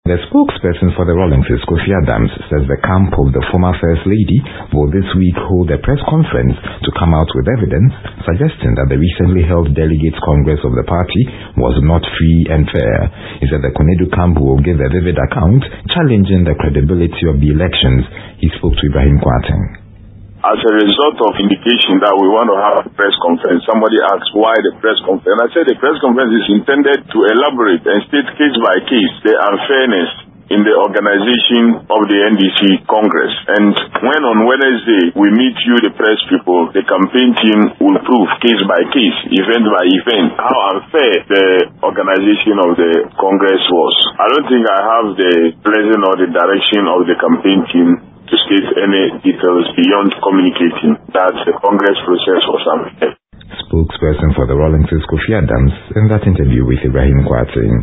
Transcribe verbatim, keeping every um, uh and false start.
The spokesperson for the Rawlingses, Kofi Adams, says the camp of the former First Lady will this week hold a press conference to come out with evidence suggesting that the recently held Delegates Congress of the party was not free and fair. He said the Konedu camp will give a vivid account, challenging the credibility of the elections. He spoke to Ibrahim Kwarteng. As a result of indication that we want to have a press conference, somebody asked why the press conference. I said the press conference is intended to elaborate and state case by case the unfairness in the organization of the N D C Congress. And when on Wednesday we meet you, the press people, the campaign team will prove case by case, event by event, how unfair the organization of the Congress was. I don't think I have the pleasure or the direction of the campaign team to state any details beyond communicating that the Congress process was unfair. Spokesperson for the Rawlingses, Kofi Adams, in that interview with Ibrahim Kwarteng.